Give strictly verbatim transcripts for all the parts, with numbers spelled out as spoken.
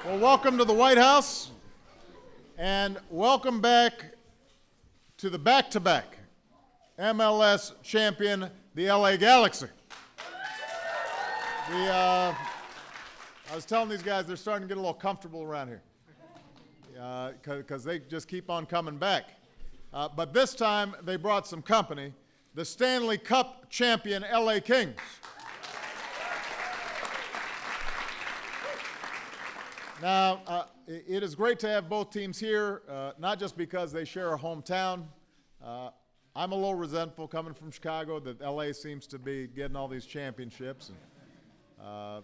Well, welcome to the White House, and welcome back to the back-to-back M L S champion, the L A Galaxy. The, uh, I was telling these guys they're starting to get a little comfortable around here because uh, they just keep on coming back. Uh, but this time they brought some company, the Stanley Cup champion L A Kings. Now, uh, it is great to have both teams here, uh, not just because they share a hometown. Uh, I'm a little resentful coming from Chicago that L A seems to be getting all these championships. And, uh,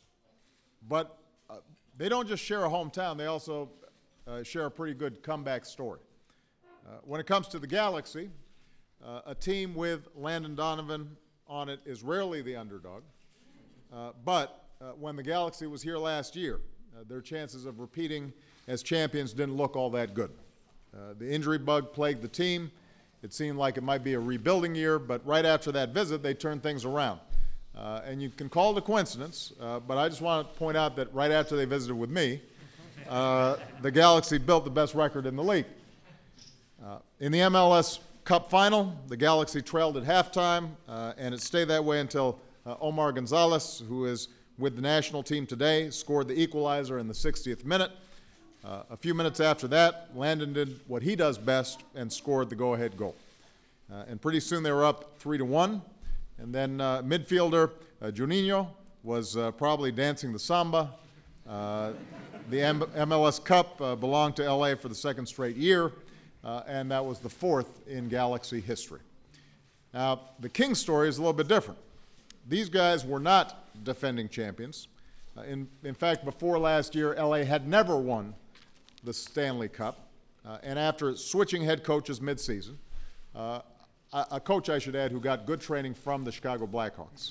but uh, they don't just share a hometown, they also uh, share a pretty good comeback story. Uh, when it comes to the Galaxy, uh, a team with Landon Donovan on it is rarely the underdog. Uh, but uh, when the Galaxy was here last year, Uh, their chances of repeating as champions didn't look all that good. Uh, the injury bug plagued the team. It seemed like it might be a rebuilding year, but right after that visit, they turned things around. Uh, and you can call it a coincidence, uh, but I just want to point out that right after they visited with me, uh, the Galaxy built the best record in the league. Uh, in the M L S Cup final, the Galaxy trailed at halftime, uh, and it stayed that way until uh, Omar Gonzalez, who is with the national team today, scored the equalizer in the sixtieth minute. Uh, a few minutes after that, Landon did what he does best and scored the go-ahead goal. Uh, and pretty soon they were up three to one. And then uh, midfielder uh, Juninho was uh, probably dancing the samba. Uh, the M MLS Cup uh, belonged to L A for the second straight year, uh, and that was the fourth in Galaxy history. Now, the Kings story is a little bit different. These guys were not defending champions. Uh, in, in fact, before last year, L A had never won the Stanley Cup. Uh, and after switching head coaches midseason, uh, a, a coach, I should add, who got good training from the Chicago Blackhawks,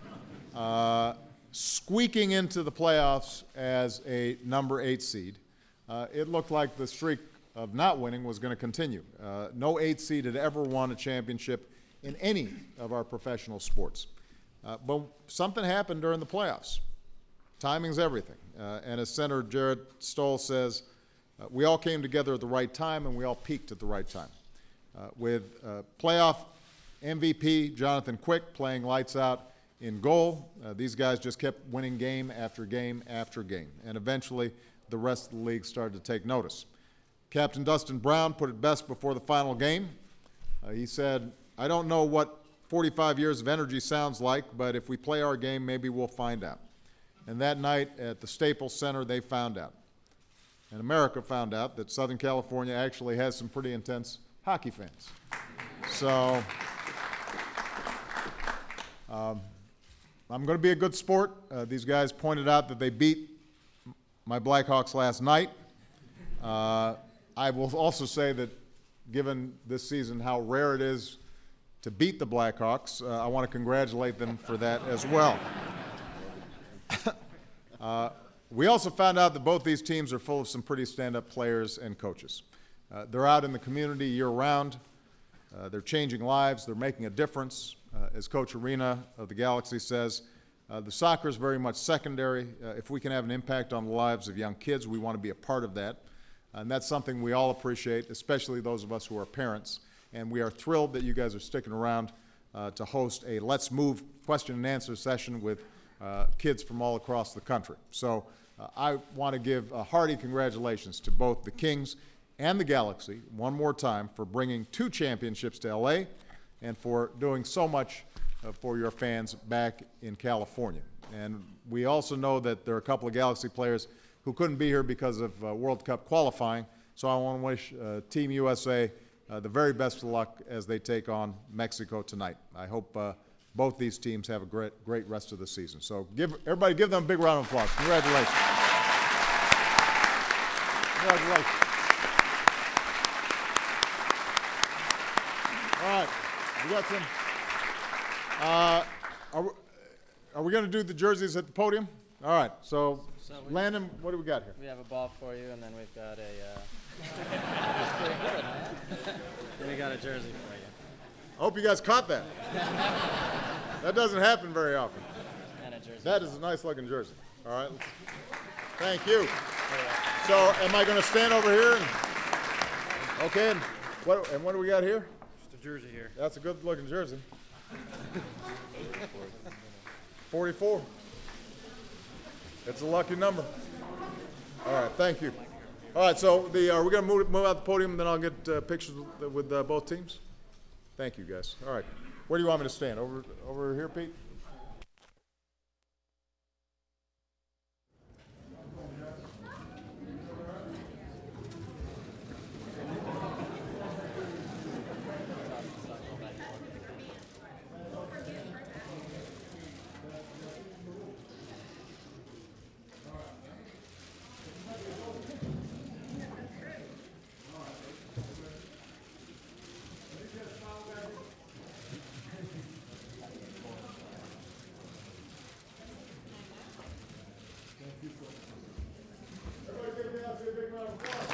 uh, squeaking into the playoffs as a number eight seed, uh, it looked like the streak of not winning was going to continue. Uh, no eight seed had ever won a championship in any of our professional sports. Uh, but something happened during the playoffs. Timing's everything. Uh, and as Senator Jared Stoll says, uh, we all came together at the right time and we all peaked at the right time. Uh, with uh, playoff M V P Jonathan Quick playing lights out in goal, uh, these guys just kept winning game after game after game. And eventually the rest of the league started to take notice. Captain Dustin Brown put it best before the final game. Uh, he said, I don't know what forty-five years of energy sounds like, but if we play our game, maybe we'll find out. And that night at the Staples Center, they found out. And America found out that Southern California actually has some pretty intense hockey fans. So um, I'm going to be a good sport. Uh, these guys pointed out that they beat my Blackhawks last night. Uh, I will also say that given this season how rare it is to beat the Blackhawks, uh, I want to congratulate them for that as well. uh, we also found out that both these teams are full of some pretty stand-up players and coaches. Uh, they're out in the community year-round. Uh, they're changing lives. They're making a difference. Uh, as Coach Arena of the Galaxy says, uh, the soccer is very much secondary. Uh, if we can have an impact on the lives of young kids, we want to be a part of that. And that's something we all appreciate, especially those of us who are parents. And we are thrilled that you guys are sticking around uh, to host a Let's Move question and answer session with uh, kids from all across the country. So uh, I want to give a hearty congratulations to both the Kings and the Galaxy one more time for bringing two championships to L A and for doing so much uh, for your fans back in California. And we also know that there are a couple of Galaxy players who couldn't be here because of uh, World Cup qualifying. So I want to wish uh, Team U S A Uh, the very best of luck as they take on Mexico tonight. I hope uh, both these teams have a great, great rest of the season. So give, everybody give them a big round of applause. Congratulations. Congratulations. All right, we got some. Uh, are we, are we going to do the jerseys at the podium? All right, so, so we, Landon, what do we got here? We have a ball for you, and then we've got a. Uh, That's pretty good, man. We got a jersey for you. I hope you guys caught that. That doesn't happen very often. And a jersey. That is a nice looking jersey. All right. Thank you. So am I going to stand over here? And, okay, and what, and what do we got here? Just a jersey here. That's a good looking jersey. forty-four. It's a lucky number. All right, thank you. All right, so the, uh, we're going to move, move out the podium, and then I'll get uh, pictures with, with uh, both teams. Thank you, guys. All right, where do you want me to stand? Over, over here, Pete? Everybody give me a big round of applause.